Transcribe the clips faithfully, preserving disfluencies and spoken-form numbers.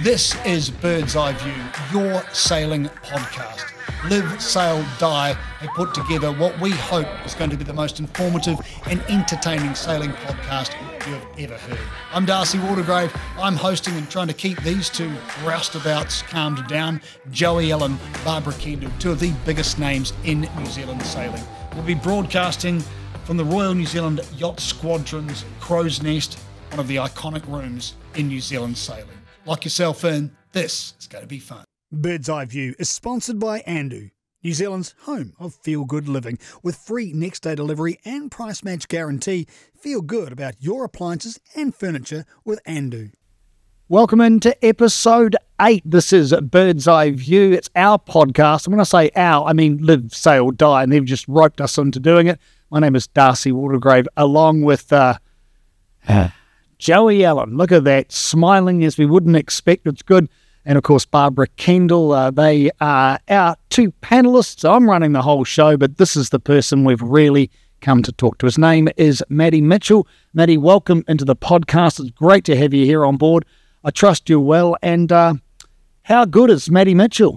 This is Bird's Eye View, your sailing podcast. Live, Sail, Die have put together what we hope is going to be the most informative and entertaining sailing podcast you have ever heard. I'm Darcy Watergrave. I'm hosting and trying to keep these two roustabouts calmed down. Joey Allen, Barbara Kendall, two of the biggest names in New Zealand sailing. We'll be broadcasting from the Royal New Zealand Yacht Squadron's Crow's Nest, one of the iconic rooms in New Zealand sailing. Lock yourself in. This is going to be fun. Bird's Eye View is sponsored by Andu, New Zealand's home of feel-good living. With free next-day delivery and price match guarantee, feel good about your appliances and furniture with Andu. Welcome into episode eight. This is Bird's Eye View. It's our podcast. And when I say our, I mean Live, Sail, Die, and they've just roped us into doing it. My name is Darcy Watergrave, along with uh, uh, Joey Allen. Look at that, smiling as we wouldn't expect. It's good. And, of course, Barbara Kendall. Uh, they are our two panellists. I'm running the whole show, but this is the person we've really come to talk to. His name is Matty Mitchell. Matty, welcome into the podcast. It's great to have you here on board. I trust you're well. And uh, how good is Matty Mitchell?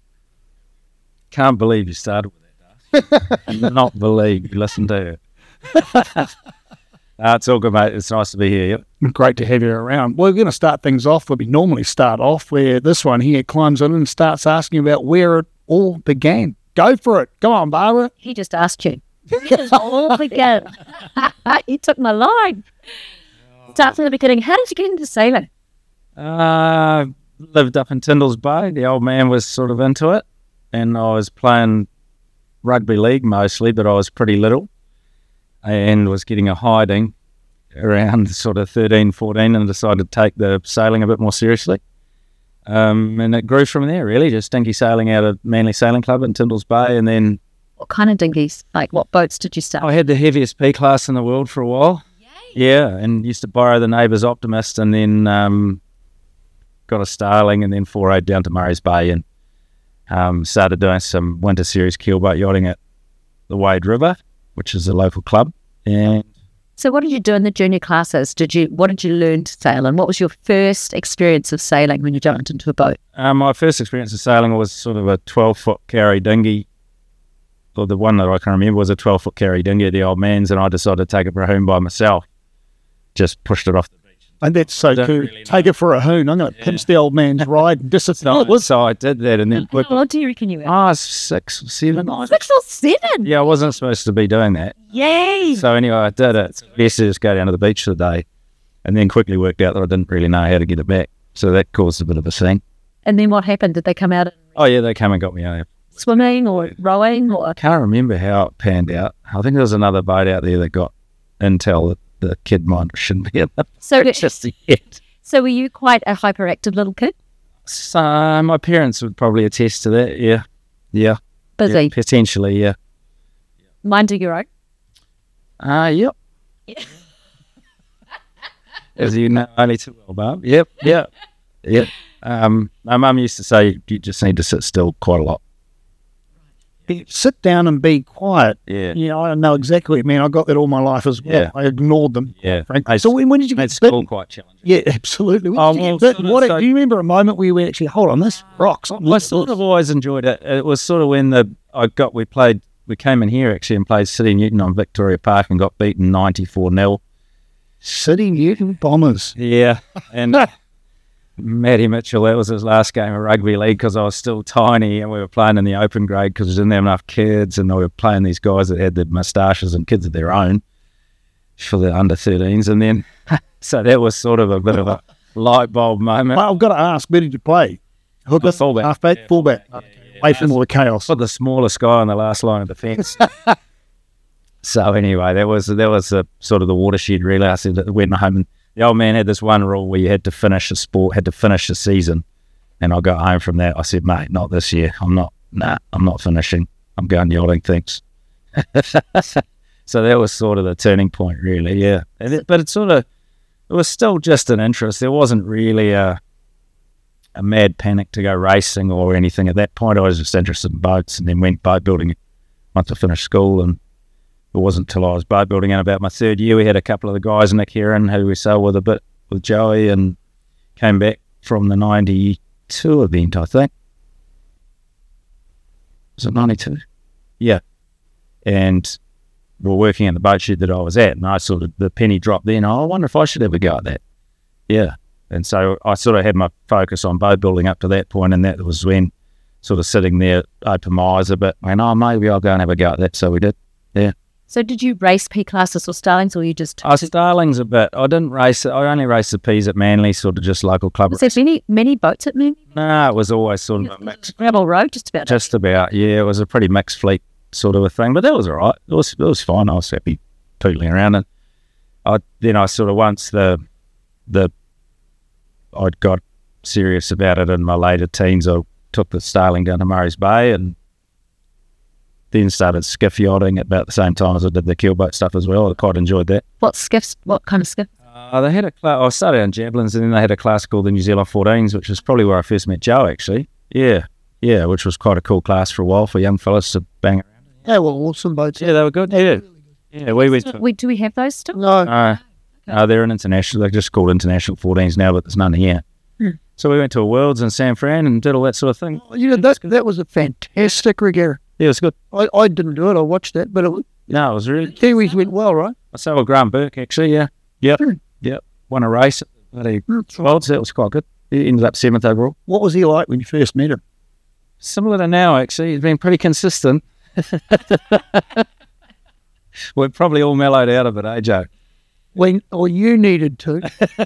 Can't believe you started with that, Darcy. Not believe you listened to it. Uh, it's all good, mate. It's nice to be here. Yep. Great to have you around. We're going to start things off where we normally start off, where this one here climbs in and starts asking about where it all began. Go for it. Go on, Barbara. He just asked you. Where did it all begin? You took my line. Start from the beginning. How did you get into sailing? Uh, lived up in Tyndall's Bay. The old man was sort of into it, and I was playing rugby league mostly, but I was pretty little. And was getting a hiding around sort of thirteen, fourteen, and decided to take the sailing a bit more seriously. Um, and it grew from there, really, just dinky sailing out of Manly Sailing Club in Tyndall's Bay. And then... What kind of dinghies? Like, what boats did you start? I had the heaviest P class in the world for a while. Yay. Yeah, and used to borrow the neighbour's Optimist, and then um, got a Starling, and then forayed down to Murray's Bay and um, started doing some winter series keelboat yachting at the Wade River, which is a local club. And so what did you do in the junior classes? Did you what did you learn to sail, and what was your first experience of sailing when you jumped into a boat? Um, my first experience of sailing was sort of a twelve foot carry dinghy. Well, the one that I can remember was a twelve foot carry dinghy at the old man's, and I decided to take it for a hoon by myself. Just pushed it off the beach. And that's so cool. Really take it for a hoon. I'm going to yeah. pinch the old man's ride and disappear. So, so I did that, and then how old do you reckon you were? Ah, oh, six, seven. Six or seven? Yeah, I wasn't supposed to be doing that. Yay! So anyway, I did it. Best to just go down to the beach for the day, and then quickly worked out that I didn't really know how to get it back. So that caused a bit of a scene. And then what happened? Did they come out? And oh yeah, they came and got me out. Swimming or rowing? Or I can't remember how it panned out. I think there was another boat out there that got intel that the kid minder shouldn't be in the so just yet. So were you quite a hyperactive little kid? So my parents would probably attest to that. Yeah, yeah. Busy, yeah, potentially. Yeah. Mind your own. Ah, uh, yep. Yeah. As you know only too well, Barb. Yep, yep, yep. Um, my mum used to say you just need to sit still quite a lot. Sit down and be quiet. Yeah. Yeah, I know exactly what you mean. I got that all my life as well. Yeah. I ignored them. Yeah. Frankly. So when, when did you get school bitten? Quite challenging. Yeah, absolutely. Oh, well, sort of, what, so, do you remember a moment where you went, actually, hold on, this rocks? I sort of always enjoyed it. It was sort of when the I got, we played, we came in here actually and played City Newton on Victoria Park and got beaten ninety-four nil. City Newton Bombers. Yeah. And Matty Mitchell, that was his last game of rugby league because I was still tiny and we were playing in the open grade because we didn't have enough kids, and we were playing these guys that had the moustaches and kids of their own for the under thirteens. And then, so that was sort of a bit of a light bulb moment. Well, I've got to ask, where did you play? Hooker, oh, fullback. Halfback? Yeah, fullback. Yeah, yeah, away from all the chaos. Put the smallest guy on the last line of defence. So anyway, that was that was a, sort of the watershed really. I said that went home, and the old man had this one rule where you had to finish the sport, had to finish the season. And I got home from that. I said, mate, not this year. I'm not, nah, I'm not finishing. I'm going yachting, thanks. So that was sort of the turning point, really, yeah. And it, but it sort of, it was still just an interest. There wasn't really a a mad panic to go racing or anything at that point. I was just interested in boats, and then went boat building once I finished school. And it wasn't until I was boat building in about my third year. We had a couple of the guys, Nick Heron, who we sailed with a bit with Joey, and came back from the ninety-two event, I think. Was it ninety-two? Yeah. And we're working in the boat shed that I was at, and I sort of, the penny dropped then, oh, I wonder if I should ever go at that. Yeah. And so I sort of had my focus on boat building up to that point, and that was when sort of sitting there, open my eyes a bit, and oh, maybe I'll go and have a go at that. So we did. Yeah. So did you race P classes or starlings, or you just... I starlings a bit. I didn't race it. I only raced the P's at Manly, sort of just local club. Was there many, many boats at Manly? No, it was always sort of a mix. Gravel Road, just about. Just about, yeah. It was a pretty mixed fleet sort of a thing, but that was all right. It was, it was fine. I was happy pootling around. And I, then I sort of, once the, the, I'd got serious about it in my later teens, I took the Starling down to Murray's Bay and then started skiff yachting at about the same time as I did the keelboat stuff as well. I quite enjoyed that. What skiffs? What kind of skiff? Uh, they had a class, I started in Javelins, and then they had a class called the New Zealand fourteens, which is probably where I first met Joe, actually. Yeah, yeah, which was quite a cool class for a while for young fellas to bang around. They were awesome boats. Yeah, they were good. Yeah, yeah, we went. So, we, do we have those still? No. No, no, they're an international. They're just called international fourteens now, but there's none here. Hmm. So we went to a Worlds in San Fran and did all that sort of thing. You know, that, that was a fantastic regatta. Yeah, it was good. I, I didn't do it. I watched that, but it was, No, it was really. Kiwis went well, right? I saw with Graham Burke, actually, yeah. Yep, Hmm. yep. Won a race at the Mm. Worlds. That was quite good. He ended up seventh overall. What was he like when you first met him? Similar to now, actually. He's been pretty consistent. We're probably all mellowed out of it, eh, Joe? When, or you needed to.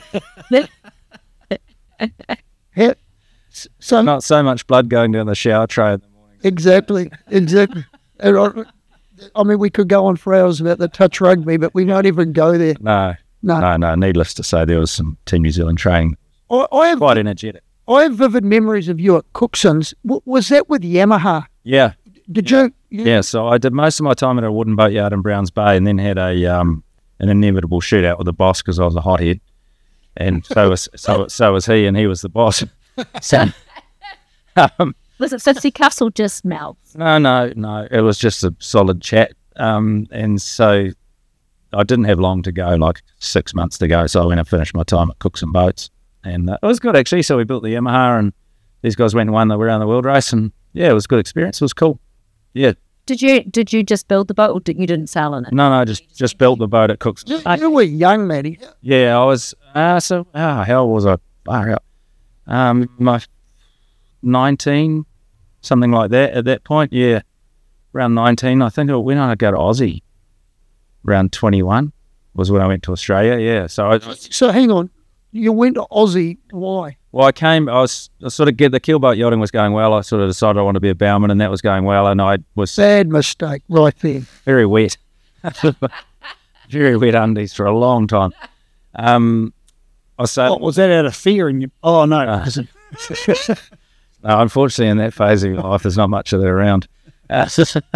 Yeah. S- So Not so much blood going down the shower tray in the morning. exactly, exactly. And I, I mean, we could go on for hours about the touch rugby, but we don't even go there. No, No, no, no. Needless to say, there was some Team New Zealand training. I, I have Quite energetic. I have vivid memories of you at Cookson's. W- was that with Yamaha? Yeah, Did you? you yeah. So I did most of my time at a wooden boat yard in Browns Bay, and then had a um an inevitable shootout with the boss because I was a hothead, and so was so so was he, and he was the boss. So, um, Was it fifty cuffs or just mouths? no, no, no. It was just a solid chat, um, and so I didn't have long to go, like six months to go. So I went and finished my time at Cooks and Boats, and uh, it was good actually. So we built the Yamaha, and these guys went and won the around the world race, and yeah, it was a good experience. It was cool. Yeah, Did you did you just build the boat, or did, you didn't sail in it? no, no, just just built the boat at Cooks. You, you were young, Matty. Yeah, I was. Uh, so ah, how was I? Far out. Um, my nineteen, something like that at that point. Yeah, around nineteen. I think when I go to Aussie, around twenty-one was when I went to Australia. Yeah, so I, So hang on, you went to Aussie. Why? well, I came. I was I sort of get the keelboat yachting was going well. I sort of decided I wanted to be a bowman, and that was going well. And I was Bad mistake, right there. very wet, very wet undies for a long time. Um, I was so. What, was that out of fear? And you? Oh no. Uh, No, unfortunately, in that phase of your life, there's not much of that around. Uh,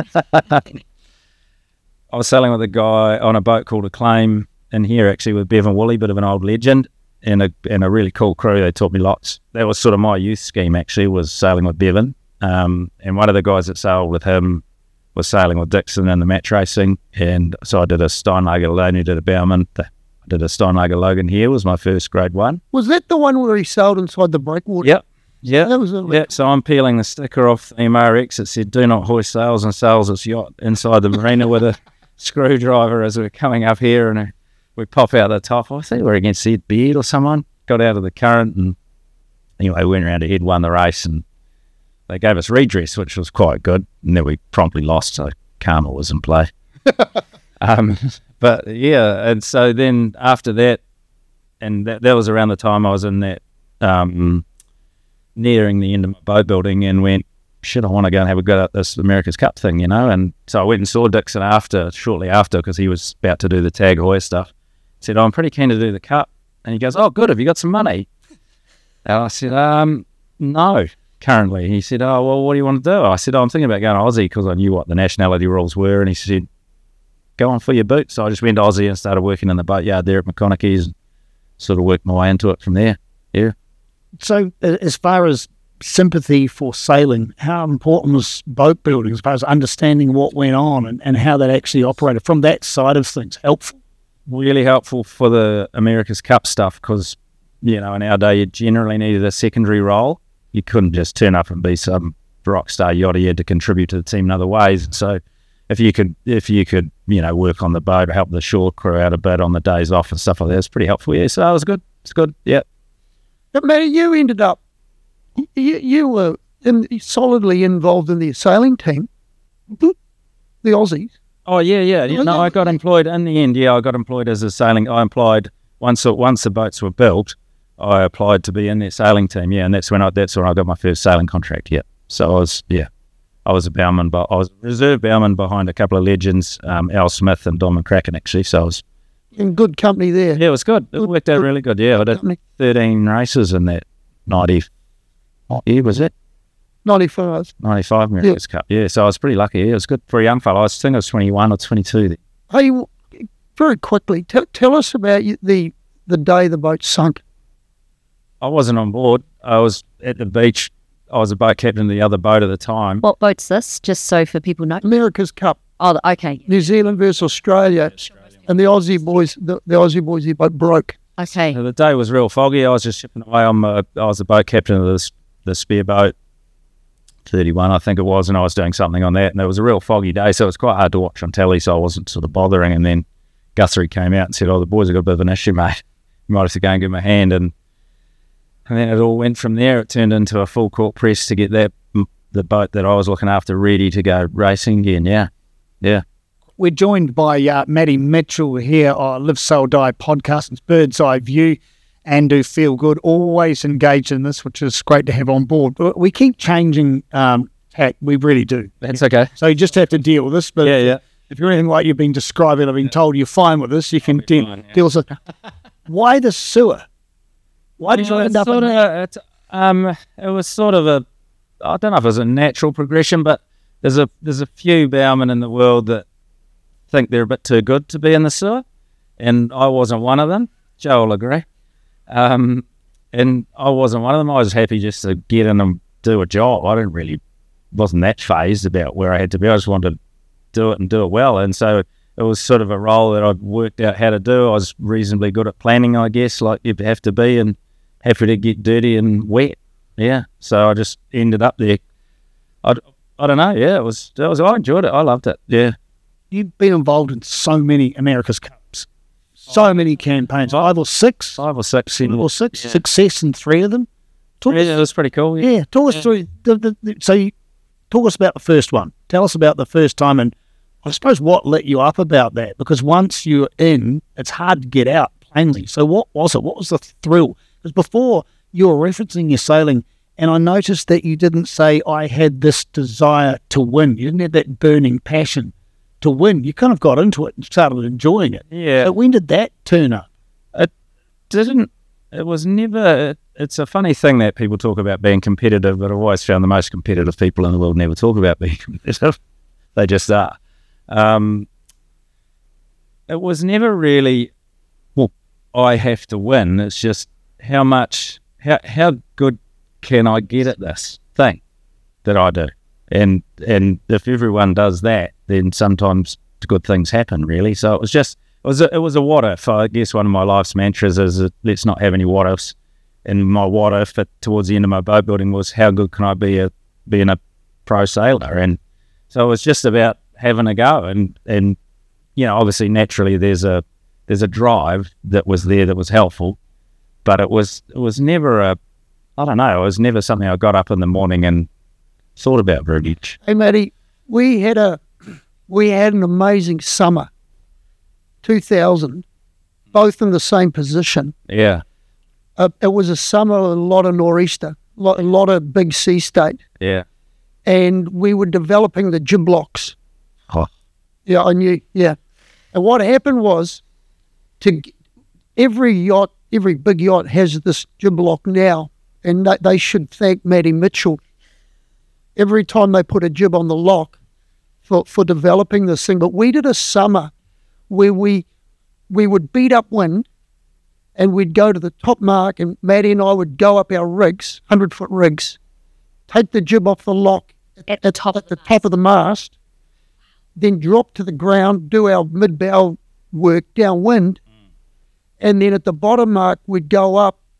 I was sailing with a guy on a boat called Acclaim in here, actually, with Bevan Woolley, bit of an old legend, and a and a really cool crew. They taught me lots. That was sort of my youth scheme, actually, was sailing with Bevan. Um, and one of the guys that sailed with him was sailing with Dixon in the match racing. And so I did a Steinlager Logan, did a Bowman. I did a Steinlager Logan here, was my first grade one. Was that the one where he sailed inside the breakwater? Yep. Yeah. That was a, Yeah, so I'm peeling the sticker off the M R X. It said, "Do not hoist sails and sails its yacht," inside the marina with a screwdriver as we're coming up here, and uh, we pop out the top. I think we're against Ed Beard or someone. Got out of the current, and anyway, went around to Ed, won the race, and they gave us redress, which was quite good. And then we promptly lost, so karma was in play. um, but yeah, and so then after that, and that, that was around the time I was in that. Um, nearing the end of my boat building, and went, shit, I want to go and have a go at this America's Cup thing, you know. And so I went and saw Dixon after, shortly after, because he was about to do the Tag Heuer stuff. Said, oh, I'm pretty keen to do the Cup. And he goes, oh, good, have you got some money? And I said, um, no, currently. He said, oh, well, what do you want to do? I said, oh, I'm thinking about going to Aussie, because I knew what the nationality rules were. And he said, go on for your boot. So I just went to Aussie and started working in the boatyard there at McConaughey's, and sort of worked my way into it from there. Yeah. So, a- as far as sympathy for sailing, how important was boat building as far as understanding what went on and, and how that actually operated from that side of things? Helpful. Really helpful for the America's Cup stuff, because you know, in our day, you generally needed a secondary role. You couldn't just turn up and be some rock star yachter. You had to contribute to the team in other ways. So if you could, if you could, you know, work on the boat, help the shore crew out a bit on the days off and stuff like that, it's pretty helpful. Yeah, so it was good. It's good. Yeah. But Matty, you ended up, you, you were in, solidly involved in the sailing team, the Aussies. Oh yeah, yeah. yeah. No, I got employed in the end. Yeah, I got employed as a sailing. I applied once. Once the boats were built, I applied to be in their sailing team. Yeah, and that's when I that's when I got my first sailing contract. Yeah. So I was yeah, I was a bowman, but I was a reserve bowman behind a couple of legends, um, Al Smith and Don McCracken actually. So I was in good company there. Yeah, it was good. It worked out really good. Yeah, I did company. thirteen races in that ninety. What year was it? ninety-five. ninety-five America's Cup. Yeah, so I was pretty lucky. Yeah, it was good for a young fellow. I think I was twenty-one or twenty-two then. Hey, very quickly, t- tell us about you- the the day the boat sunk. I wasn't on board. I was at the beach. I was a boat captain of the other boat at the time. What boat's this? Just so for people know. America's Cup, Oh, the- okay. New Zealand versus Australia, and the Aussie boys, the, the Aussie boys, the boat broke. Okay. So the day was real foggy. I was just shipping away on my, I was the boat captain of this, the spare boat, thirty-one I think it was, and I was doing something on that, and it was a real foggy day, so it was quite hard to watch on telly, so I wasn't sort of bothering. And then Guthrie came out and said, oh, the boys have got a bit of an issue, mate. You might have to go and give them a hand. And and then it all went from there. It turned into a full court press to get that the boat that I was looking after ready to go racing again. Yeah, yeah. We're joined by uh, Matty Mitchell here on Live, Sail, Die podcast. It's Bird's Eye View and Do Feel Good. Always engaged in this, which is great to have on board. But we keep changing um, tack. We really do. That's okay. So you just have to deal with this. But Yeah, yeah. if you're anything like you've been describing, I've been told you're fine with this, you can de- fine, yeah. deal with it. Why the sewer? Why did you Well, end it's up sort in of, it's, um, it was sort of a, I don't know if it was a natural progression, but there's a there's a few bowmen in the world that think they're a bit too good to be in the sewer, and I wasn't one of them. Joe will agree. Um, and I wasn't one of them. I was happy just to get in and do a job. I didn't really, wasn't that phased about where I had to be. I just wanted to do it and do it well. And so it was sort of a role that I'd worked out how to do. I was reasonably good at planning, I guess, like you'd have to be, and happy to get dirty and wet. Yeah. So I just ended up there. I, I don't know. Yeah, it was, it was, I enjoyed it. I loved it. Yeah. You've been involved in so many America's Cups, so many campaigns, five or six, Five or six. five or six, Yeah. success in three of them. Talk Yeah, us, it was pretty cool. Yeah. yeah, talk us through. The, the, the, so, you, talk us about the first one. Tell us about the first time, and I suppose what lit you up about that. Because once you're in, it's hard to get out. Plainly. So, what was it? What was the thrill? Because before you were referencing your sailing, and I noticed that you didn't say I had this desire to win. You didn't have that burning passion to win. You kind of got into it and started enjoying it. Yeah. So when did that turn up? Didn't, it was never, it, it's a funny thing that people talk about being competitive, but I've always found the most competitive people in the world never talk about being competitive. They just are. Um, it was never really, well, I have to win. It's just how much, how, how good can I get at this thing that I do? And and if everyone does that, then sometimes good things happen, really. So it was just, it was a, it was a what if. I guess one of my life's mantras is that let's not have any what ifs. And my what if at, towards the end of my boat building was how good can I be at being a pro sailor? And so it was just about having a go. And, and you know, obviously naturally there's a there's a drive that was there that was helpful, but it was it was never a, I don't know, it was never something I got up in the morning and thought about very much. Hey, Matty, we had a we had an amazing summer, two thousand, both in the same position. Yeah, Uh, it was a summer with a lot of nor'easter, a lot, a lot of big sea state, yeah. and we were developing the jib locks. Oh. Yeah, I knew. Yeah, and what happened was, to g- every yacht, every big yacht has this jib lock now, and they, they should thank Matty Mitchell every time they put a jib on the lock for, for developing this thing. But we did a summer where we we would beat up wind, and we'd go to the top mark, and Matty and I would go up our rigs, hundred foot rigs, take the jib off the lock At the top at of the the top of the mast, then drop to the ground, do our mid-bow work downwind, and then at the bottom mark we'd go up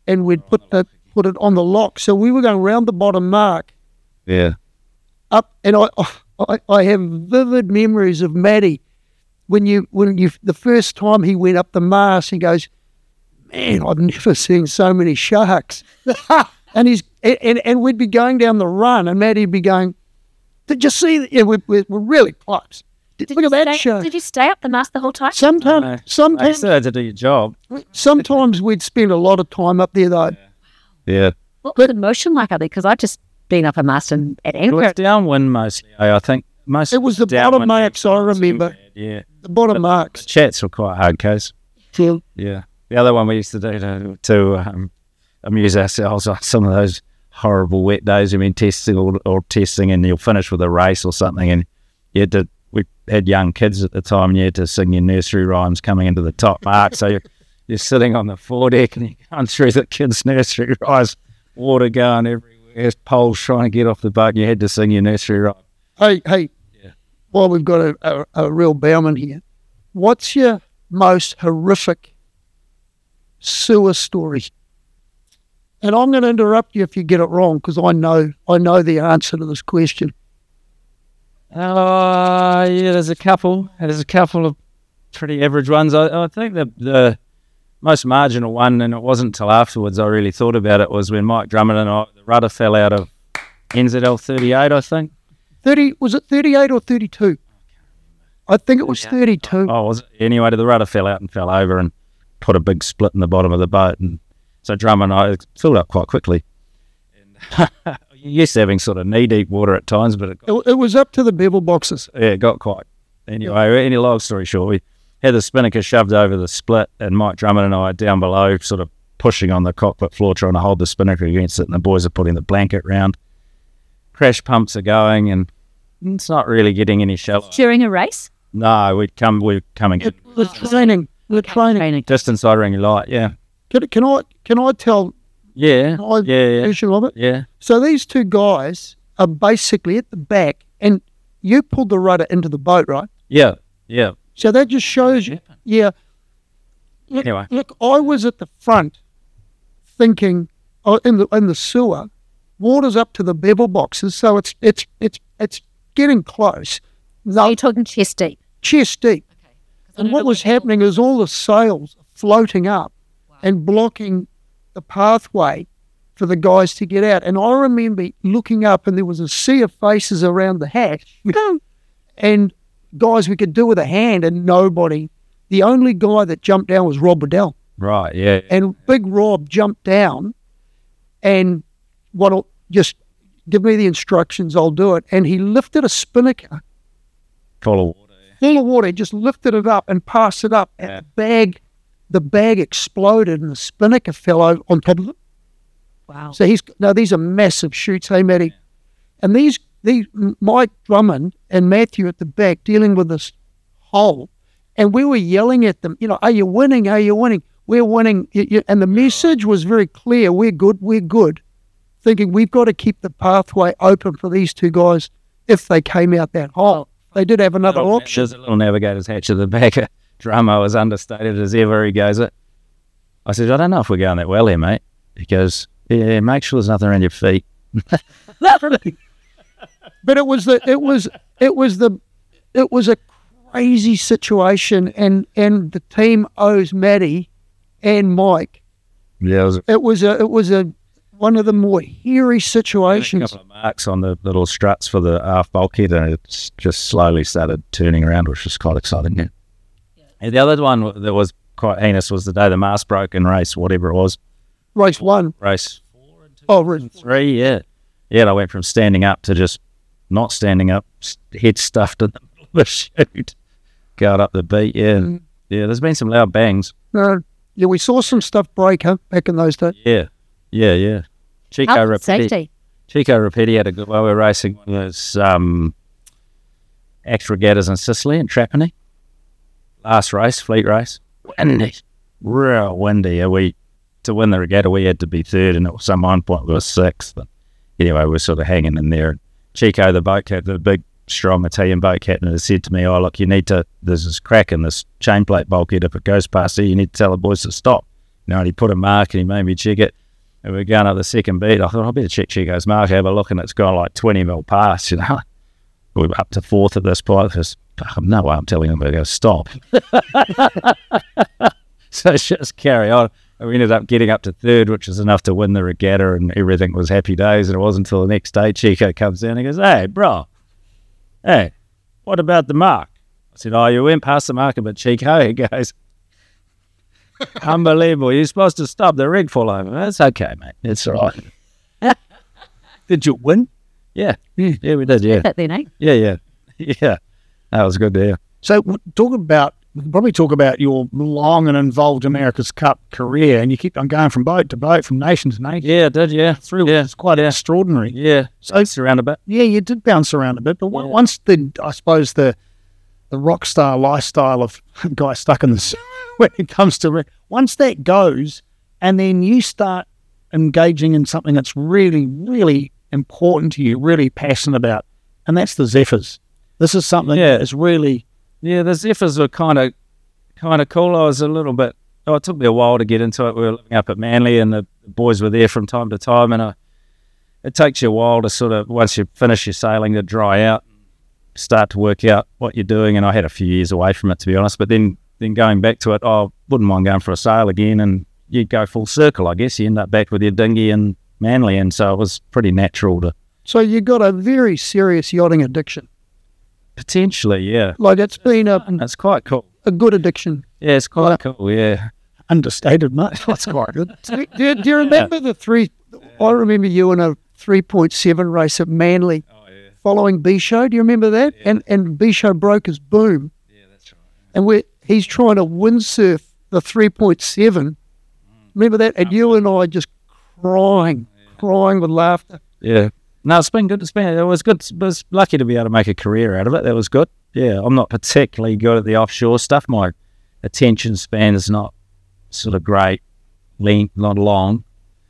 and we'd put the put it on the lock. So we were going round the bottom mark Yeah. up, and I I, I have vivid memories of Matty when you when you the first time he went up the mast. He goes, "Man, I've never seen so many sharks." and he's and, and we'd be going down the run, and Matty'd be going, "Did you see that?" Yeah, we're, we're, we're really close. Did Look you at that stay, shark. Did you stay up the mast the whole time? Sometimes, No. I sometimes, still had to do your job. sometimes we'd spend a lot of time up there though. Yeah. What was the motion like up there? Because I've just been up a mast and at It was anchor. downwind mostly. I I think most. It was the bottom downwind marks, I wasn't too remember. bad, Yeah. The bottom The marks. chats were quite hard, case. Till Yeah. The other one we used to do to, to um, amuse ourselves on some of those horrible wet days. I mean, testing or, or testing, and you'll finish with a race or something, and you had to. We had young kids at the time, and you had to sing your nursery rhymes coming into the top mark. So you're, you're sitting on the foredeck and you're going through the kids' nursery rhymes, water going everywhere, poles trying to get off the boat, and you had to sing your nursery rhyme. Hey, hey, Yeah. while we've got a, a, a real bowman here, what's your most horrific sewer story? And I'm going to interrupt you if you get it wrong, because I know I know the answer to this question. Uh, yeah, there's a couple. There's a couple of pretty average ones. I, I think the the most marginal one, and it wasn't until afterwards I really thought about it, was when Mike Drummond and I, the rudder fell out of N Z L thirty-eight, I think. Thirty was it thirty-eight or thirty-two? I think it was thirty-two. Oh, was it? Anyway, the rudder fell out and fell over and put a big split in the bottom of the boat. And so Drummond and I it filled up quite quickly. And you used to having sort of knee-deep water at times, but it got It, it was up to the bevel boxes. Yeah, it got quite. Anyway, any long story short, we had the spinnaker shoved over the split, and Mike Drummond and I down below, sort of pushing on the cockpit floor, trying to hold the spinnaker against it, and the boys are putting the blanket round. Crash pumps are going, and it's not really getting any shallow. During a race? No, we'd come, we're coming in The training, the training. Training. just inside Ringy Light. Yeah, Can, can I can I tell yeah, my yeah, yeah, version of it? yeah. So these two guys are basically at the back, and you pulled the rudder into the boat, right? Yeah, yeah. So that just shows you, yeah. Look, Anyway. look, I was at the front, thinking, oh, in the in the sewer, water's up to the bevel boxes, so it's it's it's it's getting close. So No, you're talking chest deep. chest deep. And what was happening is all the sails floating up and blocking the pathway for the guys to get out. And I remember looking up, and there was a sea of faces around the hatch, and guys we could do with a hand, and nobody. The only guy that jumped down was Rob Waddell. Right, yeah. And Big Rob jumped down, and what? Just give me the instructions, I'll do it. And he lifted a spinnaker Full of water. full of water, just lifted it up and passed it up, and Yeah. the bag, the bag exploded, and the spinnaker fell over on top of it. Wow. So he's now these are massive shoots, hey Matty, and these these Mike Drummond and Matthew at the back dealing with this hole, and we were yelling at them, you know, are you winning? Are you winning? We're winning, You- you- and the message was very clear: we're good, we're good. Thinking we've got to keep the pathway open for these two guys if they came out that hole. They did have another Little- option. There's a little navigator's hatch at the back. Drummer as understated as ever. He goes, it. I said, I don't know if we're going that well here, mate. He goes, yeah, make sure there's nothing around your feet. But it was the it was it was the it was a crazy situation, and and the team owes Matty and Mike. Yeah, it was a It was a it was a one of the more hairy situations. couple of marks on the little struts for the aft bulkhead, and it's just slowly started turning around, which was quite exciting. Yeah. And the other one that was quite heinous was the day the mast broke in race, whatever it was, Race one. race Oh, race three. Yeah, yeah. And I went from standing up to just not standing up, s- head stuffed in the middle of a chute, going up the beat. Yeah, Mm. yeah. There's been some loud bangs. no, yeah, we saw some stuff break huh, back in those days. Yeah, yeah, yeah. Chico Health and Rapetti. safety. Chico Rapetti had a good while we were racing one of those um, Axe regattas in Sicily and Trapani. Last race, fleet race. Windy. Real windy. And we, to win the regatta, we had to be third, and at some one point we were sixth. And anyway, we were sort of hanging in there. Chico, the boat captain, the big, strong Italian boat captain, has said to me, oh, look, you need to, there's this crack in this chain plate bulkhead. If it goes past here, you need to tell the boys to stop. know, and he put a mark and he made me check it. And we were going up the second beat. I thought, I better check Chico's mark, have a look, and it's gone like twenty mil past, you know. We were up to fourth at this point. Just, no way I'm telling him to go stop. So just carry on. We ended up getting up to third, which was enough to win the regatta, and everything was happy days. And it wasn't until the next day Chico comes down and he goes, hey, bro, hey, what about the mark? I said, oh, you went past the mark a bit, Chico. He goes, unbelievable. You're supposed to stop the rig fall over. That's okay, mate. It's all right. Did you win? Yeah. Yeah, we did, yeah. That then, eh? Yeah, yeah. Yeah. That was good to hear. So w- talk about, we can probably talk about your long and involved America's Cup career, and you keep on going from boat to boat, from nation to nation. Yeah, I did, yeah. Through, Yeah. it's quite extraordinary. Yeah. So surround a bit. Yeah, you did bounce around a bit, but on- Yeah. once the, I suppose the the rock star lifestyle of a guy stuck in the sea when it comes to, re- once that goes, and then you start engaging in something that's really, really important to you, really passionate about, and that's the Zephyrs. This is something Yeah. that is really, Yeah, the Zephyrs were kind of kind of cool. I was a little bit, oh, it took me a while to get into it. We were living up at Manly and the boys were there from time to time, and I, it takes you a while to sort of, once you finish your sailing, to dry out, start to work out what you're doing. And I had a few years away from it, to be honest, but then then going back to it, I wouldn't mind going for a sail again, and you go full circle, I guess. You end up back with your dinghy and Manly, and so it was pretty natural to, So you got a very serious yachting addiction. potentially, yeah. Like it's been a, And it's quite cool. a good addiction. Yeah, it's quite cool, yeah. understated, mate. That's quite good. Do, do, do you remember the three? I remember you in a three point seven race at Manly following Bisho. Do you remember that? And and Bisho broke his boom. Yeah, that's right. And we're, he's trying to windsurf the three point seven. Remember that? And you and I just crying, crying with laughter. Yeah. No, it's been good. It's been, it was good. I was lucky to be able to make a career out of it. That was good. Yeah, I'm not particularly good at the offshore stuff. My attention span is not sort of great, lean, not long.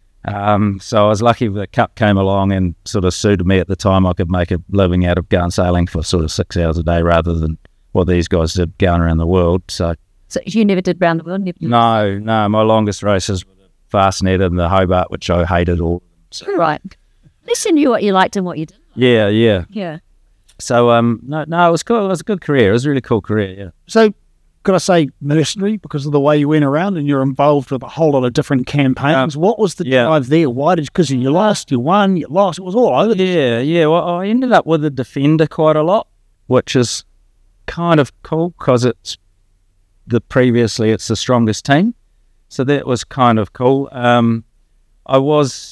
Um, so I was lucky the Cup came along and sort of suited me at the time. I could make a living out of going sailing for sort of six hours a day rather than what these guys did going around the world. So So you never did round the world? Never did. no, no, my longest races were the Fastnet and the Hobart, which I hated all. So, Right. At least you knew what you liked and what you didn't. yeah, yeah. Yeah. So um, no, no, it was cool. It was a good career. It was a really cool career. Yeah. So, could I say mercenary because of the way you went around and you're involved with a whole lot of different campaigns? what was the yeah. drive there? Why did because you lost, you won, you lost. It was all over. the- Yeah, yeah. Well, I ended up with a Defender quite a lot, which is kind of cool because it's the previously it's the strongest team, so that was kind of cool. Um, I was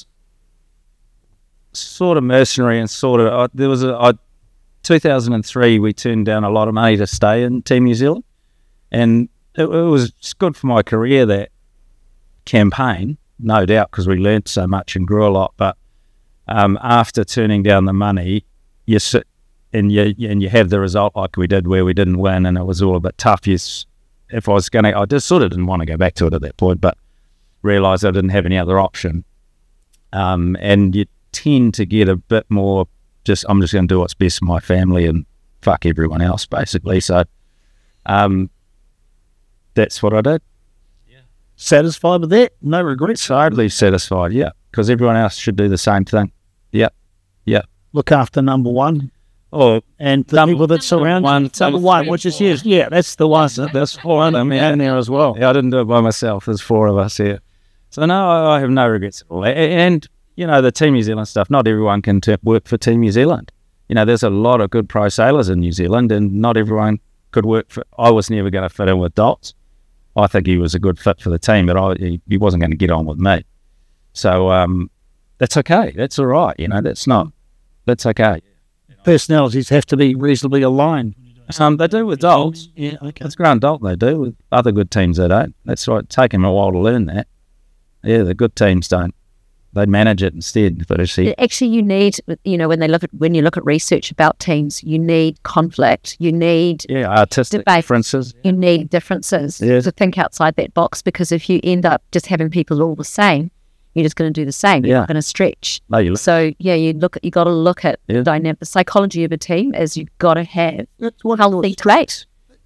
sort of mercenary and sort of I, there was a I, two thousand three we turned down a lot of money to stay in Team New Zealand, and it, it was good for my career, that campaign, no doubt, because we learnt so much and grew a lot. But um, after turning down the money, you sit and you and you have the result like we did, where we didn't win, and it was all a bit tough. Yes, if I was going to, I just sort of didn't want to go back to it at that point, but realised I didn't have any other option. Um, and you tend to get a bit more just, I'm just going to do what's best for my family and fuck everyone else, basically. So um, that's what I did. Satisfied with that? No regrets. Totally satisfied, yeah, because everyone else should do the same thing. Yep, yep. Look after number one Oh, and the Number people that surround one, you. two, Number one, three, which is yes, yeah, that's the one. that's four of them, yeah. in there as well. Yeah, I didn't do it by myself. There's four of us here. So no, I, I have no regrets at all. A- And, you know, the Team New Zealand stuff, not everyone can t- work for Team New Zealand. You know, there's a lot of good pro sailors in New Zealand, and not everyone could work for... I was never going to fit in with Dots. I think he was a good fit for the team, but I, he, he wasn't going to get on with me. So um, that's okay. That's all right. You know, that's not... That's okay. Personalities have to be reasonably aligned. Um, they do with Dots. Yeah, okay. It's Grant Dalton they do. With other good teams they don't. That's right. Take them a while to learn that. Yeah, the good teams don't. They manage it instead. But actually, Actually, you need, you know, when they look at when you look at research about teams, you need conflict. You need yeah, artistic Debate. differences. you need differences Yes. to think outside that box, because if you end up just having people all the same, you're just going to do the same. You're Yeah. not going to stretch. No, you look. So yeah, you look at you got to look at Yeah. the dynamic, the psychology of a team, as you've got to have That's what healthy traits.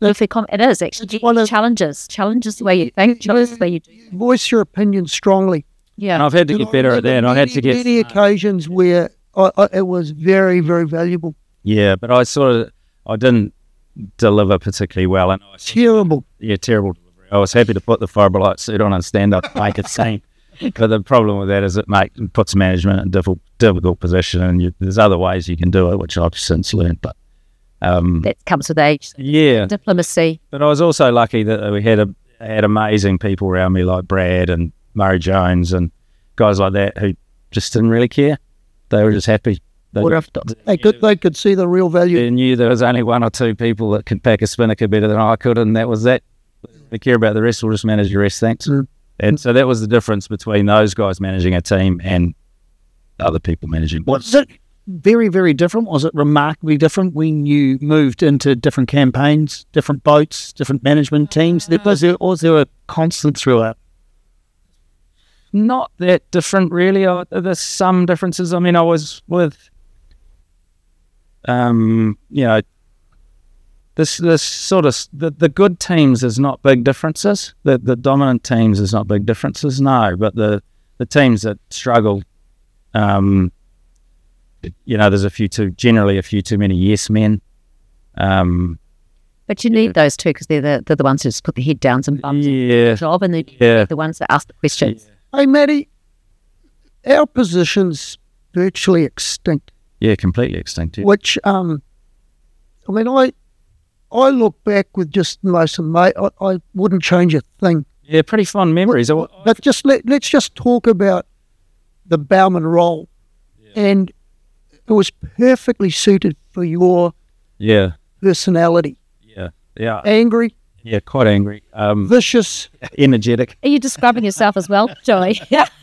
Perfect com- it is actually. It's one of- challenges. Challenges the way you think, challenges the way you do. Voice your opinion strongly. Yeah. And I've had to get better at that. And I had to Many, get many occasions where I, I, it was very, very valuable. yeah, but I sort of I didn't deliver particularly well, and I Terrible. yeah terrible delivery. I was happy to put the fibrillite suit on and stand up and make it scene. But the problem with that is it make, puts management in a difficult, difficult position, and you, there's other ways you can do it, which I've since learned. But um, That comes with age. yeah, Diplomacy. but I was also lucky that we had a had amazing people around me like Brad and Murray Jones and guys like that who just didn't really care. They were just happy. They, Would have done. They could, they could see the real value. they knew there was only one or two people that could pack a spinnaker better than I could, and that was that. They care about the rest. We'll just manage the rest. Thanks. Mm. And so that was the difference between those guys managing a team and other people managing. Was it very, very different? Was it remarkably different when you moved into different campaigns, different boats, different management teams? Was there, was there a constant throughout? Not that different, really. I, there's some differences. I mean, I was with, um, you know, this this sort of the, the good teams is not big differences. The the dominant teams is not big differences. No, but the the teams that struggle, um, you know, there's a few too generally a few too many yes men. Um, But you need those two because they're the, they're the ones who just put the head down and bums yeah, the job, and they're yeah. the ones that ask the questions. Hey, Matty, our position's virtually extinct, yeah, completely extinct. Yeah. which, um, I mean, I I look back with just the most amazing, I, I wouldn't change a thing. Yeah, pretty fond memories. I- But just let, let's just talk about the Bowman role. And it was perfectly suited for your yeah, personality. yeah, yeah, Angry, yeah. Quite angry, um, vicious. energetic. Are you describing yourself as well, Joey?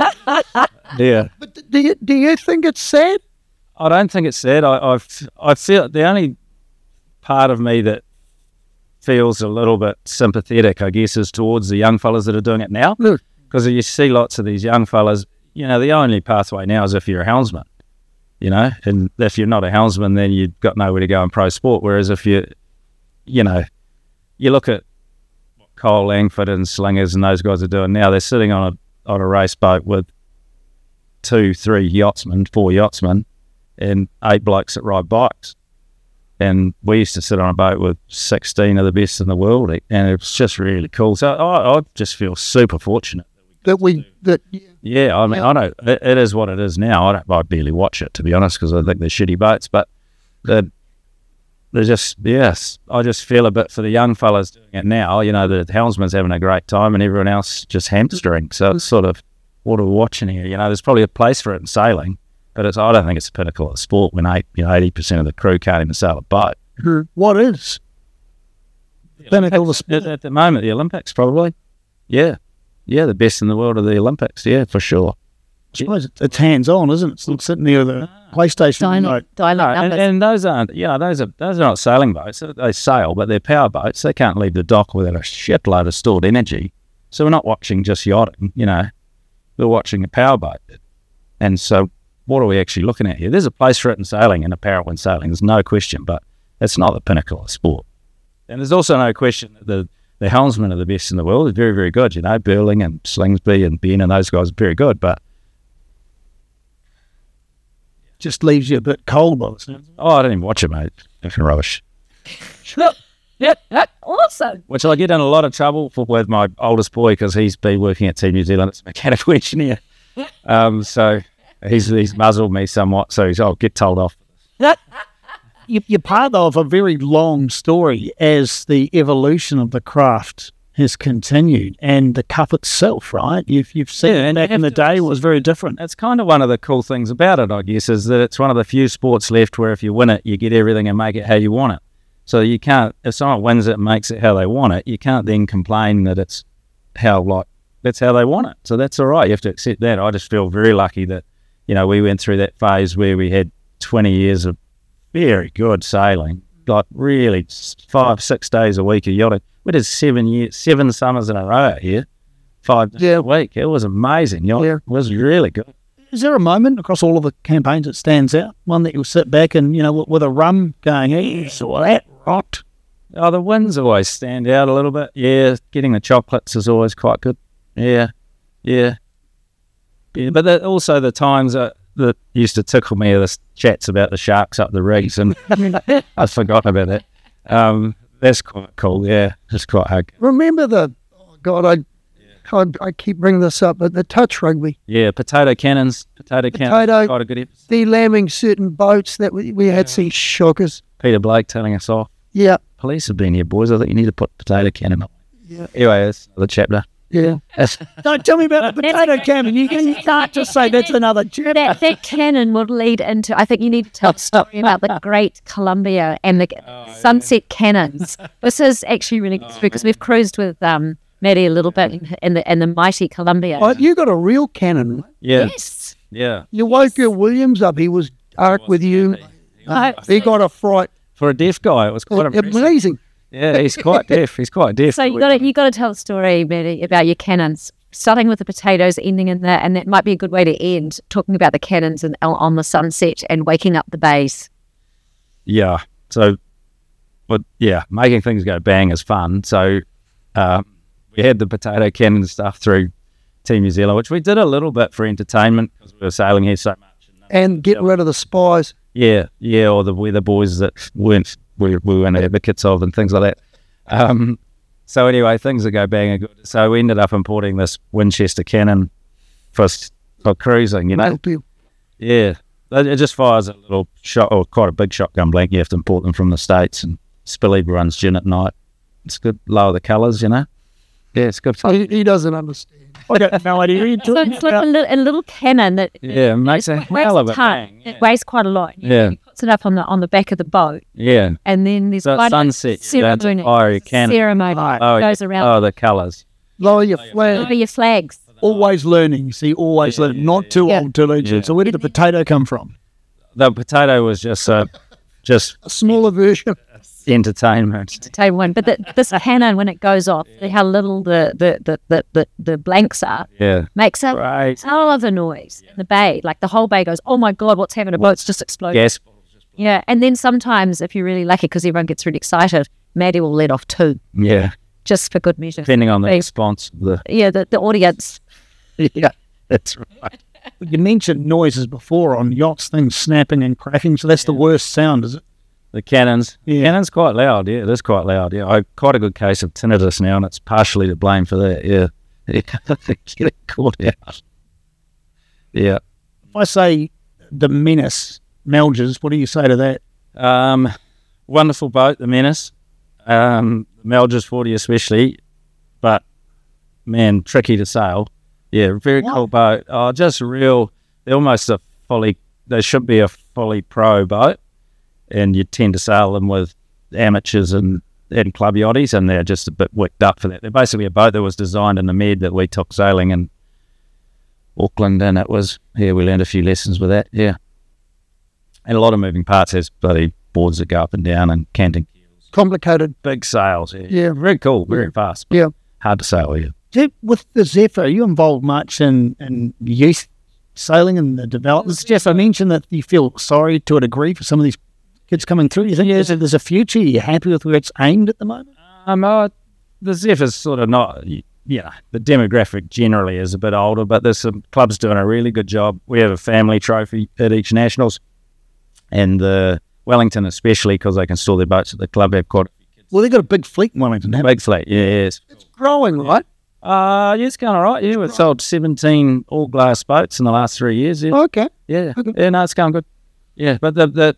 Yeah. But do you, do you think it's sad? I don't think it's sad. I I've, I feel the only part of me that feels a little bit sympathetic, I guess, is towards the young fellas that are doing it now. Look, Because you see lots of these young fellas, you know, the only pathway now is if you're a helmsman, you know, and if you're not a helmsman, then you've got nowhere to go in pro sport. Whereas if you, you know, you look at what Cole Langford and Slingers and those guys are doing now, they're sitting on a on a race boat with two, three yachtsmen, four yachtsmen, and eight blokes that ride bikes. And we used to sit on a boat with sixteen of the best in the world, and it's just really cool. So I, I just feel super fortunate. that we, that, Yeah, I mean, Yeah. I know it, it is what it is now. I don't, I barely watch it, to be honest, because I think they're shitty boats. But they're, they're just, yes, I just feel a bit for the young fellas doing it now. You know, the helmsman's having a great time, and everyone else just hamstering. So it's sort of what are we watching here? You know, there's probably a place for it in sailing, but it's I don't think it's the pinnacle of the sport when eight, you know, eighty percent of the crew can't even sail a boat. what is? Pinnacle of the At, sport. at the moment, the Olympics probably. Yeah, yeah, the best in the world are the Olympics. Yeah, for sure. I suppose it's, it's hands-on, isn't it? It's not sitting there with a PlayStation Dial remote. dial No, up and, numbers. and those aren't, you know, those are those are not sailing boats. They sail, but they're power boats. They can't leave the dock without a shitload of stored energy. So we're not watching just yachting, you know. We're watching a power boat. And so what are we actually looking at here? There's a place for it in sailing and apparent when sailing. There's no question, but it's not the pinnacle of sport. And there's also no question that the, the helmsmen are the best in the world. They're very, very good, you know. Burling and Slingsby and Ben and those guys are very good, but Just leaves you a bit cold by the sounds of it. oh, I don't even watch it, mate. Fucking rubbish. Awesome. Which I get in a lot of trouble for with my oldest boy because he's been working at Team New Zealand as a mechanical engineer. Um, so he's he's muzzled me somewhat. So he's, I'll get told off. You, you're part of a very long story as the evolution of the craft has continued, and the cup itself, right? You've you've seen Yeah, and back you in the have to- day was very different. That's kind of one of the cool things about it, I guess, is that it's one of the few sports left where if you win it, you get everything and make it how you want it. So you can't, if someone wins it and makes it how they want it, you can't then complain that it's how, like, that's how they want it. So that's all right. You have to accept that. I just feel very lucky that, you know, we went through that phase where we had twenty years of very good sailing, like really s- five, six days a week of yachting. We did seven years, seven summers in a row out here, five days Yeah. a week. It was amazing. You know, Yeah. It was really good. Is there a moment across all of the campaigns that stands out? One that you'll sit back and, you know, with, with a rum going, hey, saw that rot? Oh, the wins always stand out a little bit. Yeah, getting the chocolates is always quite good. Yeah, yeah. Yeah, but the, also the times that, that used to tickle me are the chats about the sharks up the rigs, and I've forgotten about it. Um, that's quite cool, yeah. It's quite hard. Remember the, oh God, I, I, I keep bringing this up, but the touch rugby, Yeah, potato cannons. Potato, cannons. Potato- Quite a good episode. delambing certain boats that we, we had some shockers. Peter Blake telling us off. Yeah, Police have been here, boys. I think you need to put potato cannon on. Yeah. Anyway, that's another chapter. yeah. Don't tell me about the potato cannon. You can start to say that's another chapter. That, that cannon would lead into, I think you need to tell a story about the Great Columbia and the Sunset Cannons. This is actually really good because we've cruised with um, Maddie a little bit in the, in the mighty Columbia. Oh, you got a real cannon. Right? Yeah, Yes. yeah. You woke your Williams up. He was arc with you. Oh, He got a fright. For a deaf guy, it was quite impressive. Amazing. Yeah, he's quite deaf. He's quite deaf. So you got to you got to tell a story, Maddie, about your cannons, starting with the potatoes, ending in that, and that might be a good way to end talking about the cannons and on on the sunset and waking up the bays. Yeah. So, but yeah, making things go bang is fun. So, um, we had the potato cannon stuff through Team New Zealand, which we did a little bit for entertainment because we were sailing here so much. And get rid of the spies. Yeah, yeah, or the weather boys that weren't we, we weren't advocates of and things like that. Um, so anyway, things that go bang are good. So we ended up importing this Winchester cannon for s- for cruising. You know, Help you. yeah, it it just fires a little shot or quite a big shotgun blank. You have to import them from the States and spill everyone's gin at night. It's good, lower the colours, you know. Yeah, it's good. Oh, he, he doesn't understand. I got no idea. You're So talking it's like a about little, a little cannon that Yeah, it makes a weighs hell of a ton. bang. It weighs quite a lot. You- Yeah. He puts it up on the on the back of the boat, Yeah, and then there's so quite at sunset, a you don't ceremony. fire your cannon. ceremony Oh, goes yeah. around. Oh, the colours. Lower your flag. Over your flags. always learning. You see, always Yeah, learning. Not too yeah. old to learn. Yeah. So where did the potato come from? The potato was just uh, just A smaller version. entertainment. To table one, but the, this cannon when it goes off, how little the the, the, the, the the blanks are, Yeah, makes a right. hell of a noise in the bay. Like the whole bay goes, oh my god, what's happened? A boat's just exploded. Gas. Yeah, and then sometimes if you're really lucky, because everyone gets really excited, Maddie will let off two, Yeah, just for good measure. depending on the Big. response. of The Yeah, the, the audience. yeah, that's right. You mentioned noises before on yachts, things snapping and cracking. So that's the worst sound, is it? The cannons. Yeah. Cannon's quite loud. Yeah, it is quite loud. Yeah, I quite a good case of tinnitus now, and it's partially to blame for that. Yeah, yeah. Get it caught out. Yeah. If I say the Menace, Melges, what do you say to that? Um, wonderful boat, the Menace. Um, Melges forty especially, but man, tricky to sail. Yeah, very cool boat. Oh, just real. They're almost a fully. They should be a fully pro boat, and you tend to sail them with amateurs and, and club yachties, and they're just a bit wicked up for that. They're basically a boat that was designed in the Med that we took sailing in Auckland, and it was yeah, we learned a few lessons with that. Yeah, and a lot of moving parts. There's bloody boards that go up and down and canting keels, Complicated. big sails. Yeah, Yeah. very cool, very fast. but Yeah. hard to sail. Yeah. Did- With the Zephyr, are you involved much in, in youth sailing and the development? Jeff, I mentioned that you feel sorry to a degree for some of these kids coming through. You think there's, a, there's a future? Are you happy with where it's aimed at the moment? Um, uh, the Zephyr's sort of not, y- you know, the demographic generally is a bit older, but there's some clubs doing a really good job. We have a family trophy at each Nationals, and the Wellington especially, because they can store their boats at the club, have quite Well, they've got a big fleet in Wellington, a haven't big fleet. Yeah, yes. Growing, right? Uh, yeah, it's going all right. Yeah, we've sold seventeen all-glass boats in the last three years. Yeah, Okay. yeah, Okay. yeah. No, it's going good. Yeah, but the the,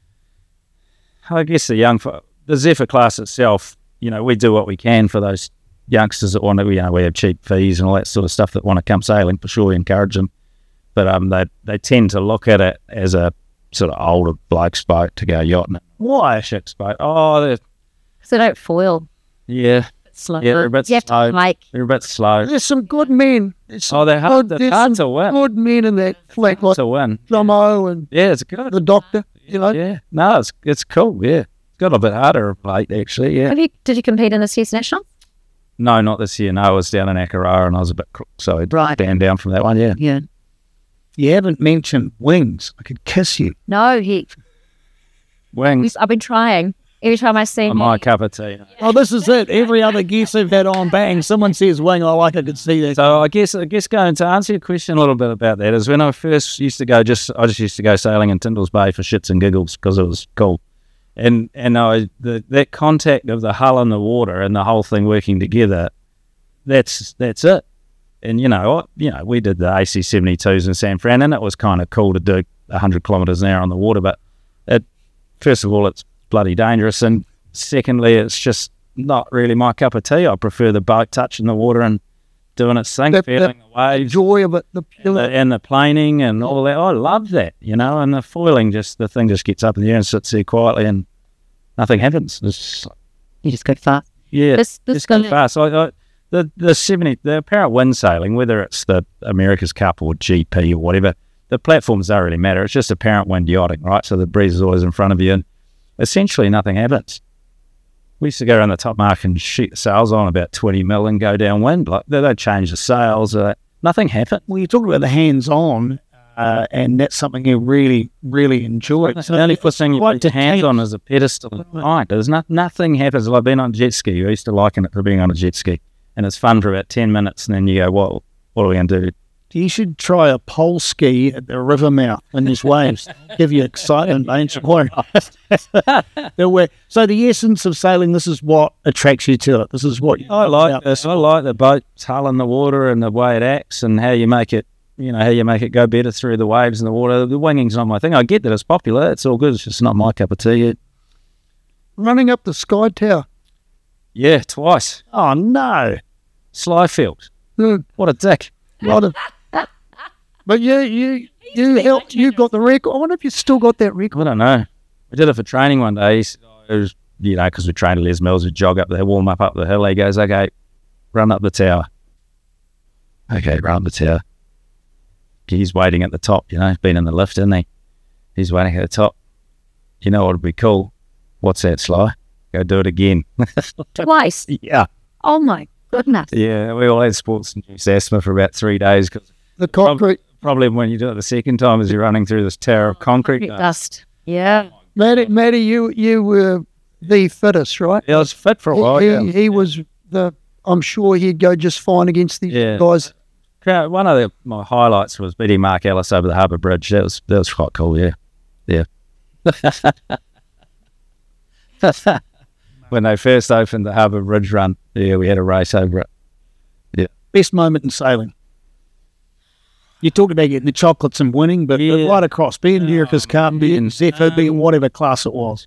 I guess the young, fo- the Zephyr class itself, you know, we do what we can for those youngsters that want to, you know, we have cheap fees and all that sort of stuff that want to come sailing. For sure, we encourage them, but um, they they tend to look at it as a sort of older bloke's boat to go yachting. Why a ship's boat? Oh, they're, So don't foil. yeah, Slow. Yeah, they're a bit you have slow. to like they're a bit slow. There's some good men. There's some Oh, they're hard, good, they're there's hard some to win. good men in that fleet, like To win. Lomo and Yeah, it's good. the doctor, you know. Yeah, no, it's it's cool. Yeah, it's got a bit harder of late actually. Yeah, have you did you compete in this year's national? no, not this year. No, I was down in Akaroa and I was a bit crook, so I Right. banned down from that one. Yeah, Yeah. you? You haven't mentioned wings. I could kiss you. No, he wings. I've been trying. Every time I see My him, cup of tea. Oh, this is it. Every other guest they've had on, bang, someone says wing. I like I could see that. So I guess I guess going to answer your question a little bit about that is when I first used to go, just I just used to go sailing in Tyndall's Bay for shits and giggles because it was cool, and and I the, that contact of the hull and the water and the whole thing working together, that's that's it. And you know, I, you know, we did the A C seventy-twos in San Fran, and it was kind of cool to do one hundred kilometres an hour on the water. But it, first of all, it's bloody dangerous, and secondly, it's just not really my cup of tea. I prefer the boat touching the water and doing its thing, The- feeling the, the waves, joy of it, the, and the, and the planing and all that. I love that, you know. And the foiling, just the thing just gets up in the air and sits there quietly, and nothing happens. It's you just go fast. yeah, This this just go gonna- fast. I, I, the the seventy the apparent wind sailing, whether it's the America's Cup or G P or whatever, the platforms don't really matter. It's just apparent wind yachting, right? So the breeze is always in front of you, and essentially nothing happens. We used to go around the top mark and shoot the sails on about twenty mil and go downwind. Like they don't change the sails. Uh, nothing happened. Well, you talk about the hands-on, uh, and that's something you really, really enjoy. The only thing you quite put your hands detailed. on is a pedestal at night. There's not, nothing happens. I've been on a jet ski. I used to liken it to being on a jet ski. And it's fun for about ten minutes, and then you go, what, what are we going to do? You should try a pole ski at the river mouth in these waves. Give you excitement, mate. The way- so the essence of sailing, this is what attracts you to it. This is what you I like about this. I like the boat's hull in the water and the way it acts and how you make it, you know, how you make it go better through the waves and the water. The winging's not my thing. I get that it's popular. It's all good. It's just not my cup of tea. running up the Sky Tower. Yeah, twice. Oh, no. Slyfield. Mm, What a dick. lot of, but you, you, you helped. You got the record. I wonder if you still got that record. I don't know. We did it for training one day. He said, oh, it was, you know, because we trained at Les Mills, we jog up there, warm up up the hill. He goes, okay, run up the tower. Okay, run up the tower. He's waiting at the top, you know, he's been in the lift, isn't he? He's waiting at the top. You know what would be cool? What's that, Sly? Go do it again. Twice. yeah. Oh my goodness. Yeah, we all had sports-induced asthma for about three days because The concrete. probably when you do it the second time is you're running through this tower of concrete. Concrete dust. Yeah. Matty, Matty, you, you were the fittest, right? Yeah, I was fit for a while, he, yeah. he, he was the. I'm sure he'd go just fine against these Yeah. guys. Yeah, one of the, my highlights was beating Mark Ellis over the Harbour Bridge. That was that was quite cool, yeah. Yeah. When they first opened the Harbour Bridge run, yeah, we had a race over it. Best moment in sailing. You talked about getting the chocolates and winning, but Yeah. right across, being America's Cup, being Zephyr, being whatever class it was.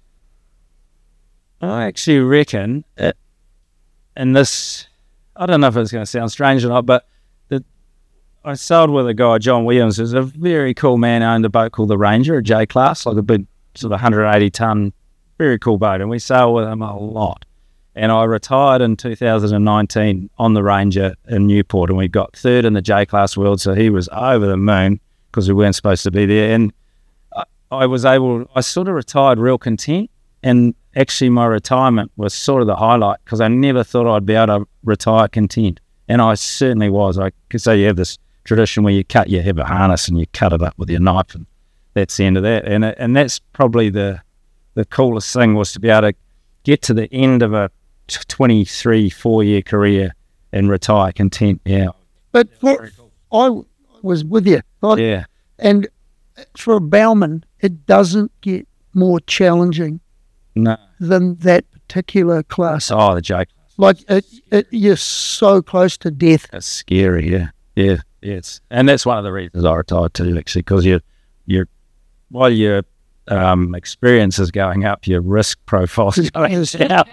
I actually reckon, it, and this, I don't know if it's going to sound strange or not, but the, I sailed with a guy, John Williams, who's a very cool man, owned a boat called the Ranger, a J class, like a big sort of one hundred eighty ton, very cool boat, and we sailed with him a lot. And I retired in two thousand nineteen on the Ranger in Newport, and we got third in the J class world, so he was over the moon because we weren't supposed to be there. And I, I was able, I sort of retired real content, and actually my retirement was sort of the highlight because I never thought I'd be able to retire content, and I certainly was. I could say you have this tradition where you cut, you have a harness and you cut it up with your knife, and that's the end of that. And it, and that's probably the the coolest thing, was to be able to get to the end of a twenty-three, four year career and retire content. Yeah, But for, I was with you. right? yeah, And for a bowman, it doesn't get more challenging no, than that particular class. oh the joke, Like, it, it, you're so close to death. that's scary. Yeah, yeah, yeah. It's, and that's one of the reasons I retired too, actually, because you, you're while your um, experience is going up, your risk profile is going down.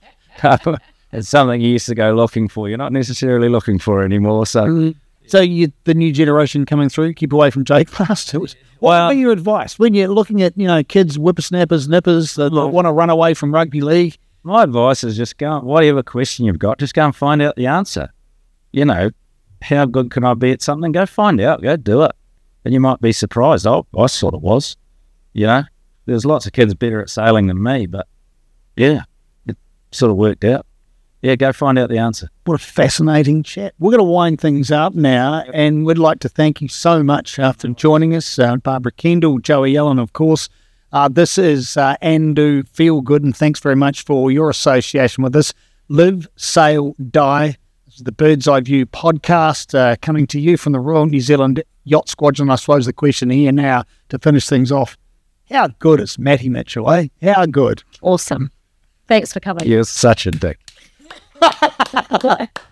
It's something you used to go looking for. You're not necessarily looking for anymore. So, Mm. So you, the new generation coming through, keep away from J class. What Well- would be your advice when you're looking at, you know, kids, whippersnappers, nippers that want to run away from rugby league? my advice is just go, whatever question you've got, just go and find out the answer. You know, how good can I be at something? Go find out, go do it. And you might be surprised. I, I sort of was, you know. There's lots of kids better at sailing than me, but yeah, it sort of worked out. Yeah, go find out the answer. What a fascinating chat. We're going to wind things up now, and we'd like to thank you so much uh, for joining us. Uh, Barbara Kendall, Joey Allen, of course, Uh, this is uh, Andu Feel Good, and thanks very much for your association with us. Live, Sail, Die. This is the Bird's Eye View podcast uh, coming to you from the Royal New Zealand Yacht Squadron. I suppose the question here now to finish things off, how good is Matty Mitchell, eh? How good? Awesome. Thanks for coming. You're such a dick.